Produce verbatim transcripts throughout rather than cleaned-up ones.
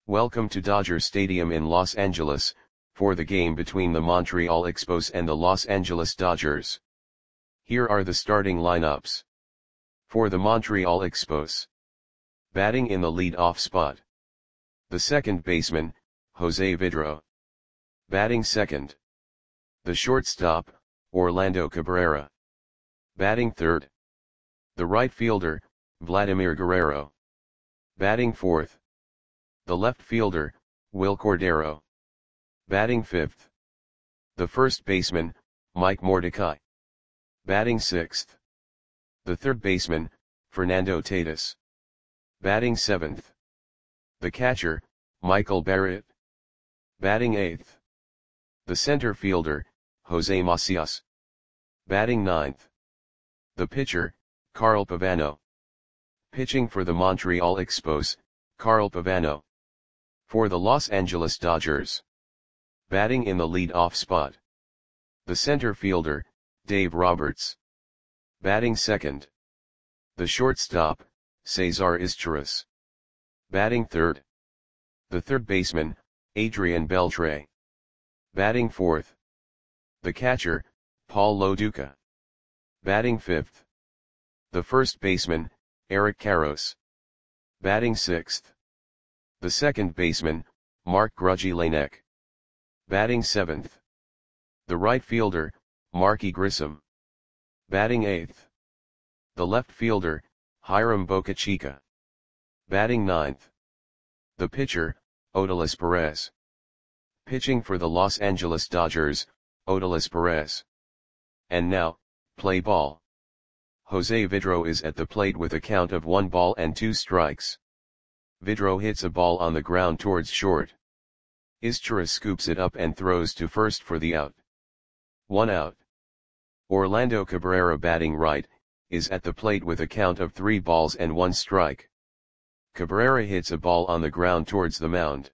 Welcome to Dodger Stadium in Los Angeles, for the game between the Montreal Expos and the Los Angeles Dodgers. Here are the starting lineups. For the Montreal Expos. Batting in the lead-off spot. The second baseman, Jose Vidro. Batting second. The shortstop, Orlando Cabrera. Batting third. The right fielder, Vladimir Guerrero. Batting fourth. The left fielder, Wil Cordero. Batting fifth. The first baseman, Mike Mordecai. Batting sixth. The third baseman, Fernando Tatis. Batting seventh. The catcher, Michael Barrett. Batting eighth. The center fielder, Jose Macias. Batting ninth. The pitcher, Carl Pavano. Pitching for the Montreal Expos, Carl Pavano. For the Los Angeles Dodgers. Batting in the lead-off spot. The center fielder, Dave Roberts. Batting second. The shortstop, Cesar Izturis. Batting third. The third baseman, Adrian Beltre. Batting fourth. The catcher, Paul Lo Duca. Batting fifth. The first baseman, Eric Karros. Batting sixth. The second baseman, Mark Grudzielanek. Batting seventh. The right fielder, Marky Grissom. Batting eighth. The left fielder, Hiram Bocachica. Batting ninth. The pitcher, Odalis Perez. Pitching for the Los Angeles Dodgers, Odalis Perez. And now, play ball. Jose Vidro is at the plate with a count of one ball and two strikes. Vidro hits a ball on the ground towards short. Izturis scoops it up and throws to first for the out. One out. Orlando Cabrera, batting right, is at the plate with a count of three balls and one strike. Cabrera hits a ball on the ground towards the mound.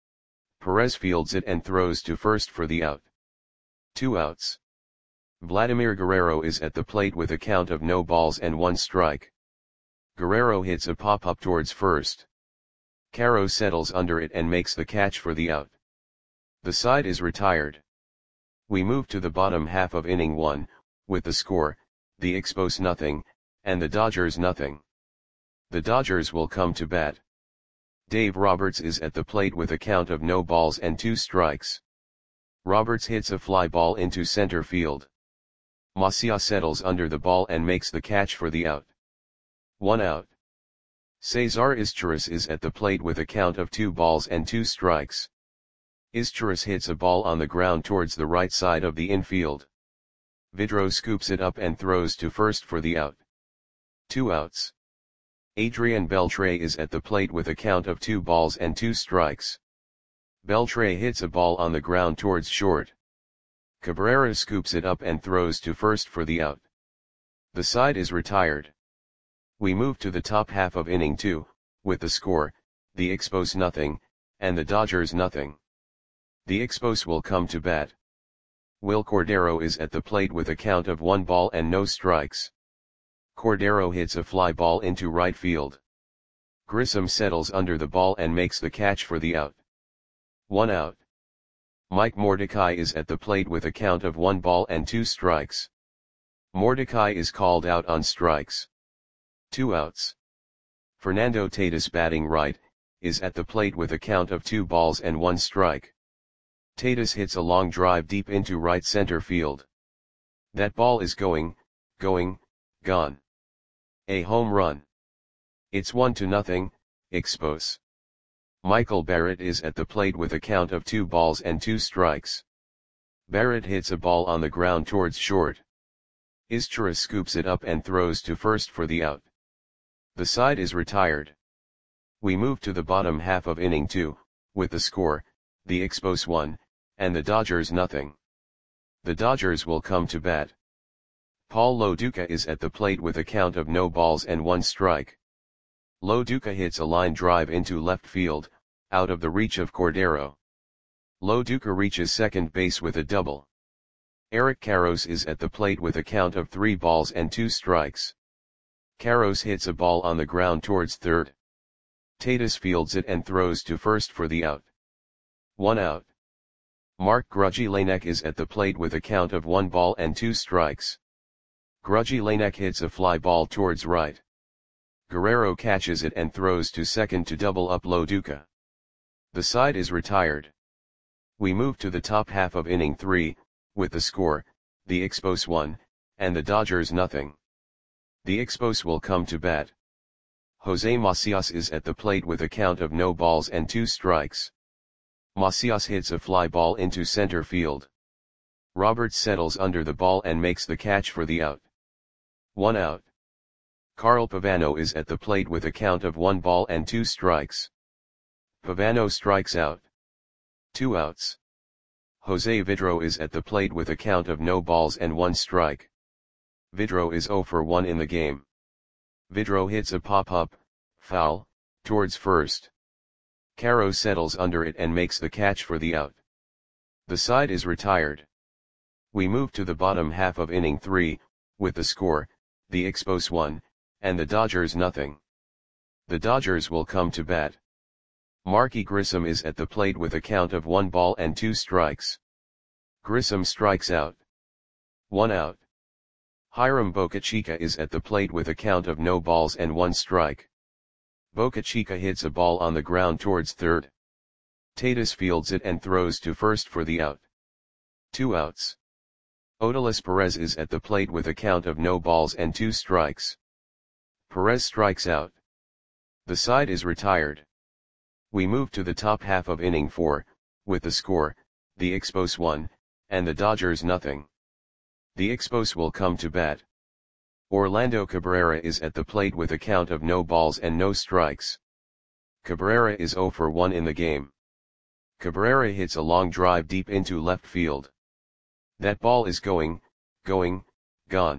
Perez fields it and throws to first for the out. Two outs. Vladimir Guerrero is at the plate with a count of no balls and one strike. Guerrero hits a pop-up towards first. Caro settles under it and makes the catch for the out. The side is retired. We move to the bottom half of inning one, with the score, the Expos nothing, and the Dodgers nothing. The Dodgers will come to bat. Dave Roberts is at the plate with a count of no balls and two strikes. Roberts hits a fly ball into center field. Macias settles under the ball and makes the catch for the out. One out. Cesar Izturis is at the plate with a count of two balls and two strikes. Izturis hits a ball on the ground towards the right side of the infield. Vidro scoops it up and throws to first for the out. Two outs. Adrian Beltre is at the plate with a count of two balls and two strikes. Beltre hits a ball on the ground towards short. Cabrera scoops it up and throws to first for the out. The side is retired. We move to the top half of inning two, with the score, the Expos nothing, and the Dodgers nothing. The Expos will come to bat. Wil Cordero is at the plate with a count of one ball and no strikes. Cordero hits a fly ball into right field. Grissom settles under the ball and makes the catch for the out. One out. Mike Mordecai is at the plate with a count of one ball and two strikes. Mordecai is called out on strikes. Two outs. Fernando Tatis, batting right, is at the plate with a count of two balls and one strike. Tatis hits a long drive deep into right center field. That ball is going, going, gone. A home run. It's one to nothing, Expos. Michael Barrett is at the plate with a count of two balls and two strikes. Barrett hits a ball on the ground towards short. Izturis scoops it up and throws to first for the out. The side is retired. We move to the bottom half of inning two, with the score, the Expos one, and the Dodgers nothing. The Dodgers will come to bat. Paul Lo Duca is at the plate with a count of no balls and one strike. Lo Duca hits a line drive into left field, out of the reach of Cordero. Lo Duca reaches second base with a double. Eric Karros is at the plate with a count of three balls and two strikes. Karros hits a ball on the ground towards third. Tatis fields it and throws to first for the out. One out. Mark Grudzielanek is at the plate with a count of one ball and two strikes. Grudzielanek hits a fly ball towards right. Guerrero catches it and throws to second to double up Lo Duca. The side is retired. We move to the top half of inning three, with the score, the Expos one, and the Dodgers nothing. The Expos will come to bat. Jose Macias is at the plate with a count of no balls and two strikes. Macias hits a fly ball into center field. Roberts settles under the ball and makes the catch for the out. One out. Carl Pavano is at the plate with a count of one ball and two strikes. Pavano strikes out. Two outs. Jose Vidro is at the plate with a count of no balls and one strike. Vidro is zero for one in the game. Vidro hits a pop-up, foul, towards first. Caro settles under it and makes the catch for the out. The side is retired. We move to the bottom half of inning three, with the score, the Expos one, and the Dodgers nothing. The Dodgers will come to bat. Marky Grissom is at the plate with a count of one ball and two strikes. Grissom strikes out. One out. Hiram Bocachica is at the plate with a count of no balls and one strike. Bocachica hits a ball on the ground towards third. Tatis fields it and throws to first for the out. Two outs. Odalis Perez is at the plate with a count of no balls and two strikes. Perez strikes out. The side is retired. We move to the top half of inning four, with the score, the Expos one, and the Dodgers nothing. The Expos will come to bat. Orlando Cabrera is at the plate with a count of no balls and no strikes. Cabrera is zero for one in the game. Cabrera hits a long drive deep into left field. That ball is going, going, gone.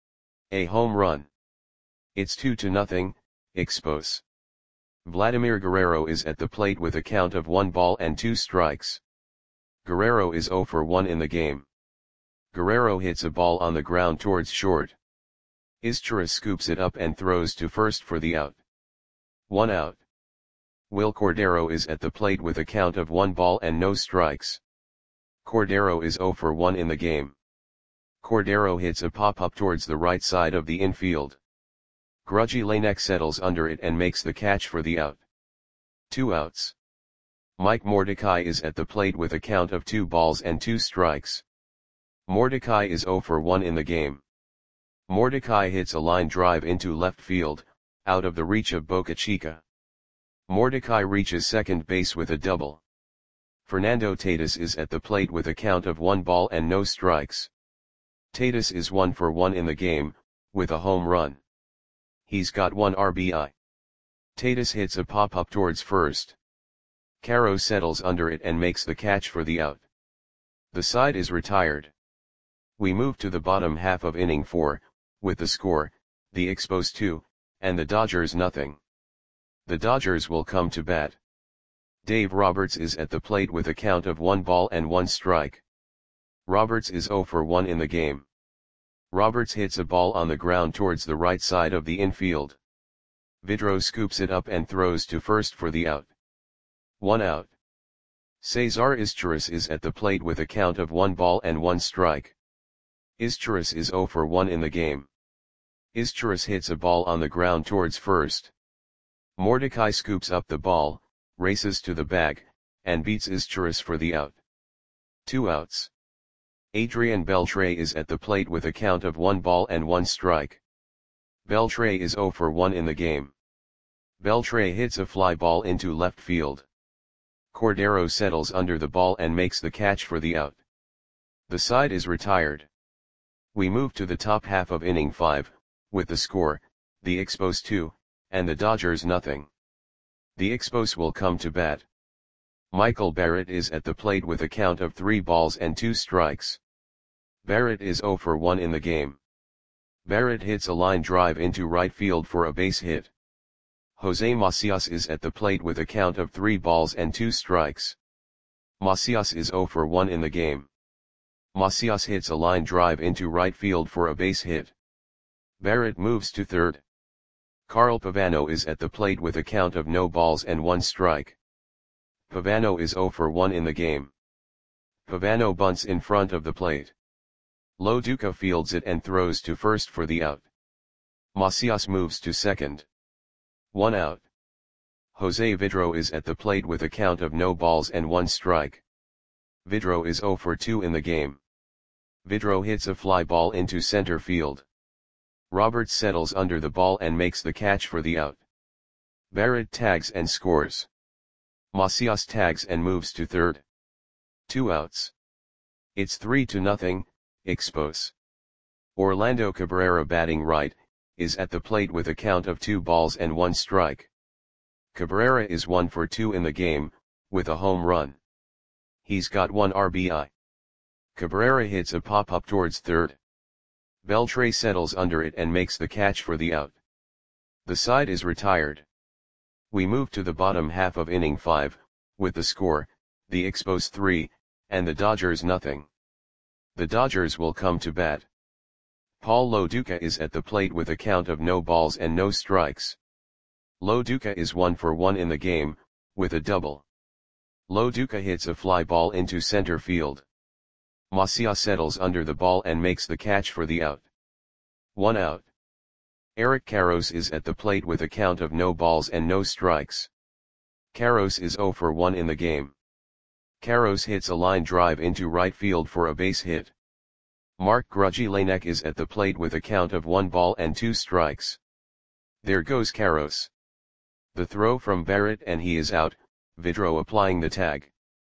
A home run. It's two to nothing, Expos. Vladimir Guerrero is at the plate with a count of one ball and two strikes. Guerrero is zero for one in the game. Guerrero hits a ball on the ground towards short. Izturis scoops it up and throws to first for the out. One out. Will Cordero is at the plate with a count of one ball and no strikes. Cordero is zero for one in the game. Cordero hits a pop-up towards the right side of the infield. Grudzielanek settles under it and makes the catch for the out. Two outs. Mike Mordecai is at the plate with a count of two balls and two strikes. Mordecai is zero for one in the game. Mordecai hits a line drive into left field, out of the reach of Bocachica. Mordecai reaches second base with a double. Fernando Tatis is at the plate with a count of one ball and no strikes. Tatis is one for one in the game, with a home run. He's got one R B I. Tatis hits a pop-up towards first. Caro settles under it and makes the catch for the out. The side is retired. We move to the bottom half of inning four, with the score, the Expos two, and the Dodgers nothing. The Dodgers will come to bat. Dave Roberts is at the plate with a count of one ball and one strike. Roberts is zero for one in the game. Roberts hits a ball on the ground towards the right side of the infield. Vidro scoops it up and throws to first for the out. One out. Cesar Izturis is at the plate with a count of one ball and one strike. Izturis is zero for one in the game. Izturis hits a ball on the ground towards first. Mordecai scoops up the ball, races to the bag, and beats Izturis for the out. Two outs. Adrian Beltre is at the plate with a count of one ball and one strike. Beltre is zero for one in the game. Beltre hits a fly ball into left field. Cordero settles under the ball and makes the catch for the out. The side is retired. We move to the top half of inning five, with the score, the Expos two, and the Dodgers nothing. The Expos will come to bat. Michael Barrett is at the plate with a count of three balls and two strikes. Barrett is zero for one in the game. Barrett hits a line drive into right field for a base hit. Jose Macias is at the plate with a count of three balls and two strikes. Macias is zero for one in the game. Macias hits a line drive into right field for a base hit. Barrett moves to third. Carl Pavano is at the plate with a count of no balls and one strike. Pavano is zero for one in the game. Pavano bunts in front of the plate. Lo Duca fields it and throws to first for the out. Macias moves to second. One out. Jose Vidro is at the plate with a count of no balls and one strike. Vidro is zero for two in the game. Vidro hits a fly ball into center field. Roberts settles under the ball and makes the catch for the out. Barrett tags and scores. Macias tags and moves to third. Two outs. It's three to nothing, Expos. Orlando Cabrera, batting right, is at the plate with a count of two balls and one strike. Cabrera is one for two in the game, with a home run. He's got one R B I. Cabrera hits a pop-up towards third. Beltre settles under it and makes the catch for the out. The side is retired. We move to the bottom half of inning five, with the score, the Expos three, and the Dodgers nothing. The Dodgers will come to bat. Paul Lo Duca is at the plate with a count of no balls and no strikes. Lo Duca is one for one in the game, with a double. Lo Duca hits a fly ball into center field. Macias settles under the ball and makes the catch for the out. One out. Eric Karros is at the plate with a count of no balls and no strikes. Karros is zero for one in the game. Karros hits a line drive into right field for a base hit. Mark Grudzielanek is at the plate with a count of one ball and two strikes. There goes Karros. The throw from Barrett and he is out, Vidro applying the tag.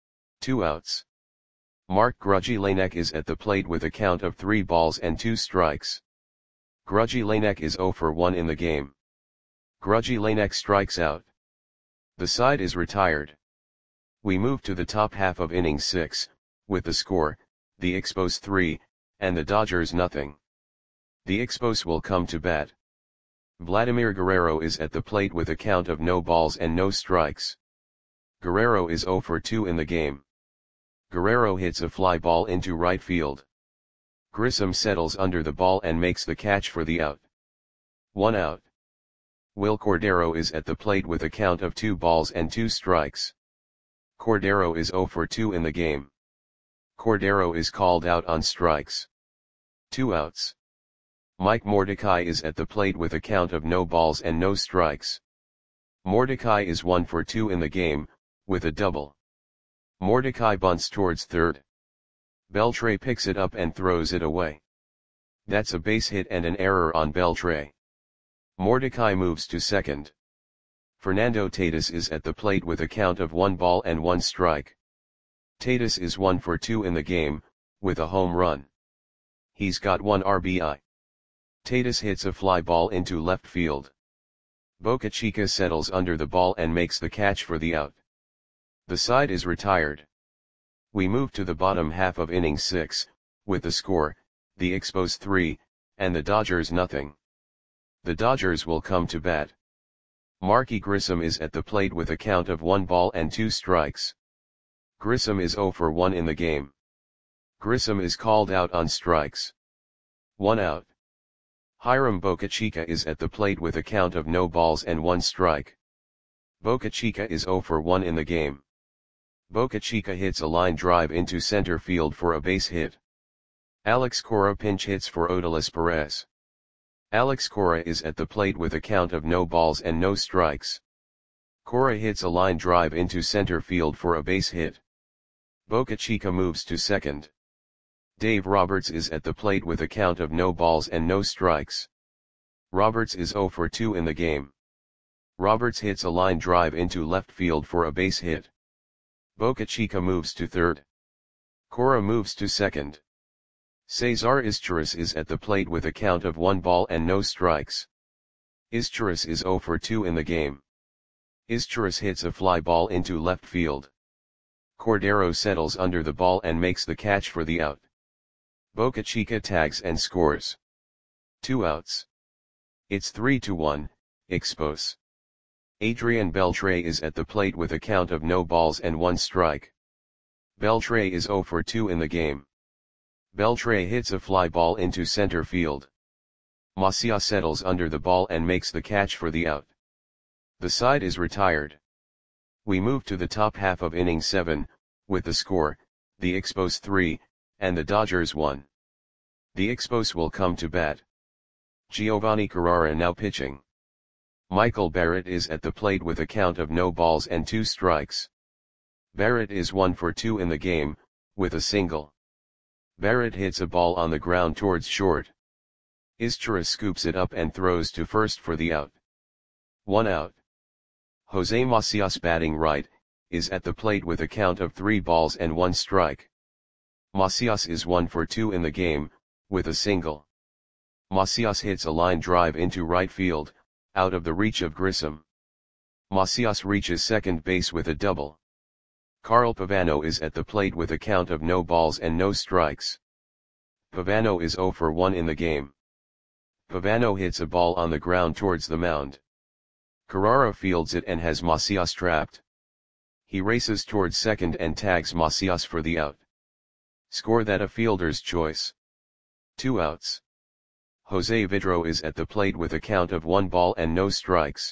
Two outs. Mark Grudzielanek is at the plate with a count of three balls and two strikes. Grudzielanek is zero for one in the game. Grudzielanek strikes out. The side is retired. We move to the top half of inning six, with the score, the Expos three, and the Dodgers nothing. The Expos will come to bat. Vladimir Guerrero is at the plate with a count of no balls and no strikes. Guerrero is zero for two in the game. Guerrero hits a fly ball into right field. Grissom settles under the ball and makes the catch for the out. One out. Will Cordero is at the plate with a count of two balls and two strikes. Cordero is zero for two in the game. Cordero is called out on strikes. Two outs. Mike Mordecai is at the plate with a count of no balls and no strikes. Mordecai is one for two in the game, with a double. Mordecai bunts towards third. Beltre picks it up and throws it away. That's a base hit and an error on Beltre. Mordecai moves to second. Fernando Tatis is at the plate with a count of one ball and one strike. Tatis is one for two in the game, with a home run. He's got one R B I. Tatis hits a fly ball into left field. Boca Chica settles under the ball and makes the catch for the out. The side is retired. We move to the bottom half of inning six, with the score, the Expos three, and the Dodgers nothing. The Dodgers will come to bat. Marky Grissom is at the plate with a count of one ball and two strikes. Grissom is zero for one in the game. Grissom is called out on strikes. One out. Hiram Boca Chica is at the plate with a count of no balls and one strike. Boca Chica is zero for one in the game. Boca Chica hits a line drive into center field for a base hit. Alex Cora pinch hits for Odalis Perez. Alex Cora is at the plate with a count of no balls and no strikes. Cora hits a line drive into center field for a base hit. Boca Chica moves to second. Dave Roberts is at the plate with a count of no balls and no strikes. Roberts is zero for two in the game. Roberts hits a line drive into left field for a base hit. Boca Chica moves to third. Cora moves to second. Cesar Izturis is at the plate with a count of one ball and no strikes. Izturis is zero for two in the game. Izturis hits a fly ball into left field. Cordero settles under the ball and makes the catch for the out. Boca Chica tags and scores. Two outs. It's three to one, Expos. Adrian Beltre is at the plate with a count of no balls and one strike. Beltre is zero for two in the game. Beltre hits a fly ball into center field. Macias settles under the ball and makes the catch for the out. The side is retired. We move to the top half of inning seven, with the score, the Expos three, and the Dodgers one. The Expos will come to bat. Giovanni Carrara now pitching. Michael Barrett is at the plate with a count of no balls and two strikes. Barrett is one for two in the game, with a single. Barrett hits a ball on the ground towards short. Izchara scoops it up and throws to first for the out. One out. Jose Macias, batting right, is at the plate with a count of three balls and one strike. Macias is one for two in the game, with a single. Macias hits a line drive into right field, out of the reach of Grissom. Macias reaches second base with a double. Carl Pavano is at the plate with a count of no balls and no strikes. Pavano is zero for one in the game. Pavano hits a ball on the ground towards the mound. Carrara fields it and has Macias trapped. He races towards second and tags Macias for the out. Score that a fielder's choice. Two outs. Jose Vidro is at the plate with a count of one ball and no strikes.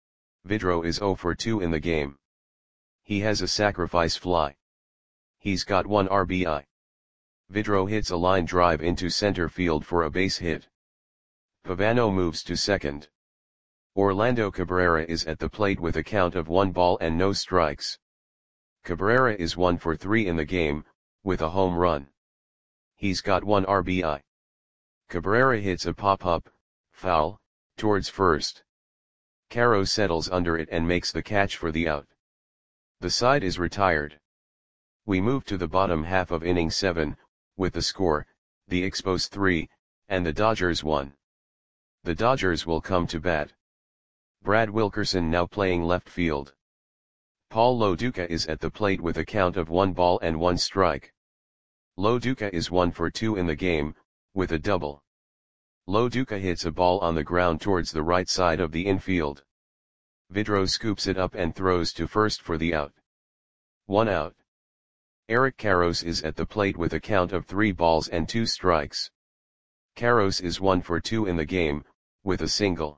Vidro is zero for two in the game. He has a sacrifice fly. He's got one R B I. Vidro hits a line drive into center field for a base hit. Pavano moves to second. Orlando Cabrera is at the plate with a count of one ball and no strikes. Cabrera is one for three in the game, with a home run. He's got one R B I. Cabrera hits a pop-up, foul, towards first. Caro settles under it and makes the catch for the out. The side is retired. We move to the bottom half of inning seven, with the score, the Expos three, and the Dodgers one. The Dodgers will come to bat. Brad Wilkerson now playing left field. Paul Lo Duca is at the plate with a count of one ball and one strike. Lo Duca is one for two in the game, with a double. Lo Duca hits a ball on the ground towards the right side of the infield. Vidro scoops it up and throws to first for the out. One out. Eric Karros is at the plate with a count of three balls and two strikes. Karros is one for two in the game, with a single.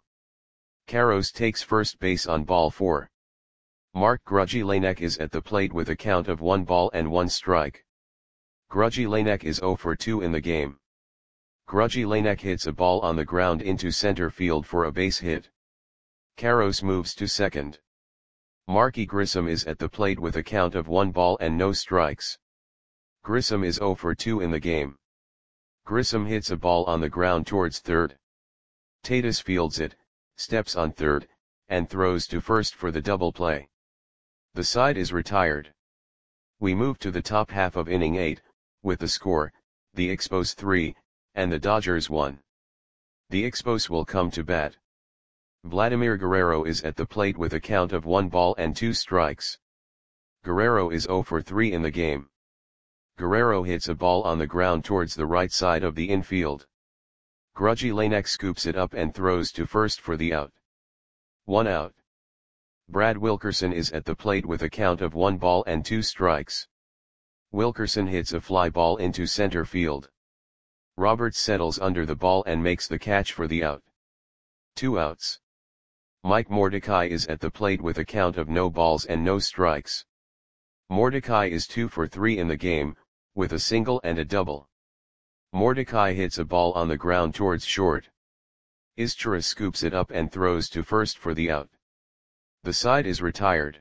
Karros takes first base on ball four. Mark Grudzielanek is at the plate with a count of one ball and one strike. Grudzielanek is zero for two in the game. Grudzielanek hits a ball on the ground into center field for a base hit. Karros moves to second. Marky Grissom is at the plate with a count of one ball and no strikes. Grissom is zero for two in the game. Grissom hits a ball on the ground towards third. Tatis fields it, steps on third, and throws to first for the double play. The side is retired. We move to the top half of inning eight, with the score, the Expos three, and the Dodgers one. The Expos will come to bat. Vladimir Guerrero is at the plate with a count of one ball and two strikes. Guerrero is zero for three in the game. Guerrero hits a ball on the ground towards the right side of the infield. Grudzielanek scoops it up and throws to first for the out. One out. Brad Wilkerson is at the plate with a count of one ball and two strikes. Wilkerson hits a fly ball into center field. Roberts settles under the ball and makes the catch for the out. Two outs. Mike Mordecai is at the plate with a count of no balls and no strikes. Mordecai is two for three in the game, with a single and a double. Mordecai hits a ball on the ground towards short. Izchara scoops it up and throws to first for the out. The side is retired.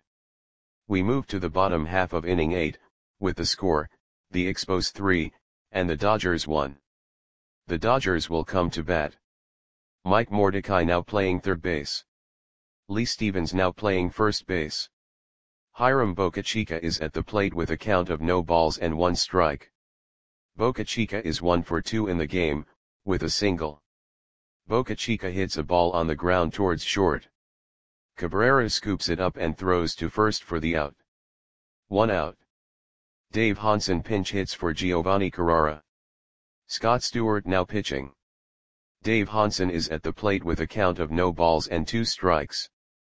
We move to the bottom half of inning eight, with the score, the Expos three, and the Dodgers one. The Dodgers will come to bat. Mike Mordecai now playing third base. Lee Stevens now playing first base. Hiram Bocachica is at the plate with a count of no balls and one strike. Bocachica is one for two in the game, with a single. Bocachica hits a ball on the ground towards short. Cabrera scoops it up and throws to first for the out. One out. Dave Hansen pinch hits for Giovanni Carrara. Scott Stewart now pitching. Dave Hansen is at the plate with a count of no balls and two strikes.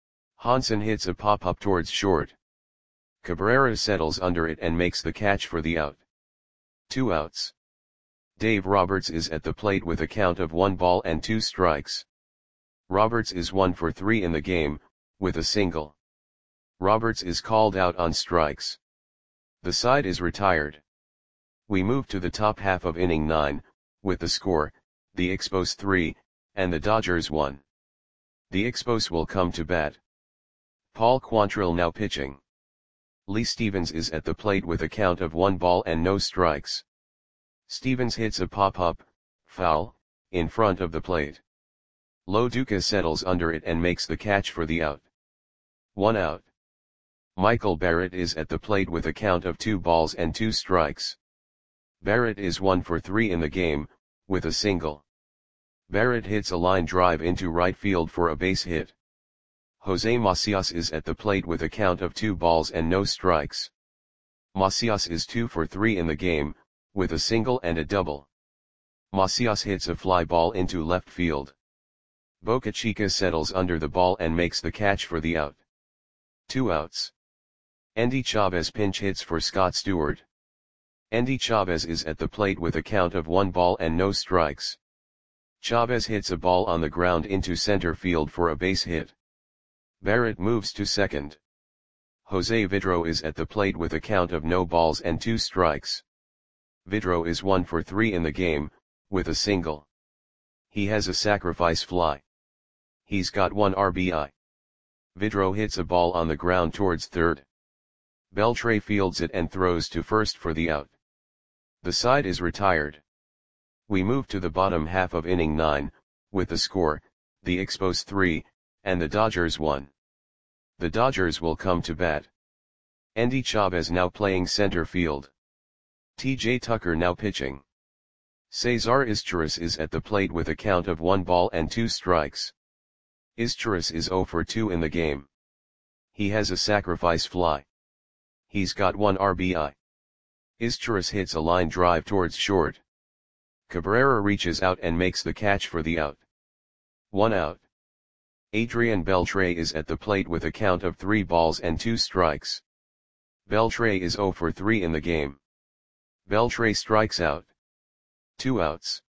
Hansen hits a pop-up towards short. Cabrera settles under it and makes the catch for the out. Two outs. Dave Roberts is at the plate with a count of one ball and two strikes. Roberts is one for three in the game, with a single. Roberts is called out on strikes. The side is retired. We move to the top half of inning nine, with the score, the Expos three, and the Dodgers one. The Expos will come to bat. Paul Quantrill now pitching. Lee Stevens is at the plate with a count of one ball and no strikes. Stevens hits a pop-up, foul, in front of the plate. Lo Duca settles under it and makes the catch for the out. One out. Michael Barrett is at the plate with a count of two balls and two strikes. Barrett is one for three in the game, with a single. Barrett hits a line drive into right field for a base hit. Jose Macias is at the plate with a count of two balls and no strikes. Macias is two for three in the game, with a single and a double. Macias hits a fly ball into left field. Boca Chica settles under the ball and makes the catch for the out. Two outs. Endy Chavez pinch hits for Scott Stewart. Endy Chavez is at the plate with a count of one ball and no strikes. Chavez hits a ball on the ground into center field for a base hit. Barrett moves to second. Jose Vidro is at the plate with a count of no balls and two strikes. Vidro is one for three in the game, with a single. He has a sacrifice fly. He's got one R B I. Vidro hits a ball on the ground towards third. Beltre fields it and throws to first for the out. The side is retired. We move to the bottom half of inning nine, with the score, the Expos three, and the Dodgers one. The Dodgers will come to bat. Endy Chavez now playing center field. T J Tucker now pitching. Cesar Izturis is at the plate with a count of one ball and two strikes. Izturis is zero for two in the game. He has a sacrifice fly. He's got one R B I. Izturis hits a line drive towards short. Cabrera reaches out and makes the catch for the out. One out. Adrian Beltre is at the plate with a count of three balls and two strikes. Beltre is zero for three in the game. Beltre strikes out. Two outs.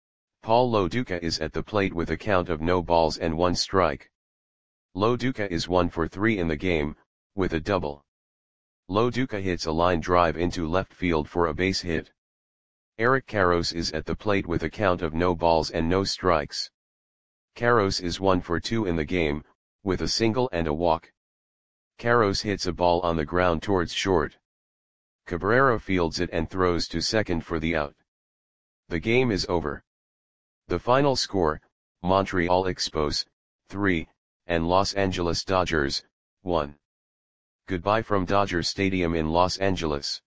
Paul Lo Duca is at the plate with a count of no balls and one strike. Lo Duca is one for three in the game, with a double. Lo Duca hits a line drive into left field for a base hit. Eric Karros is at the plate with a count of no balls and no strikes. Karros is one for two in the game, with a single and a walk. Karros hits a ball on the ground towards short. Cabrera fields it and throws to second for the out. The game is over. The final score, Montreal Expos, three, and Los Angeles Dodgers, one. Goodbye from Dodger Stadium in Los Angeles.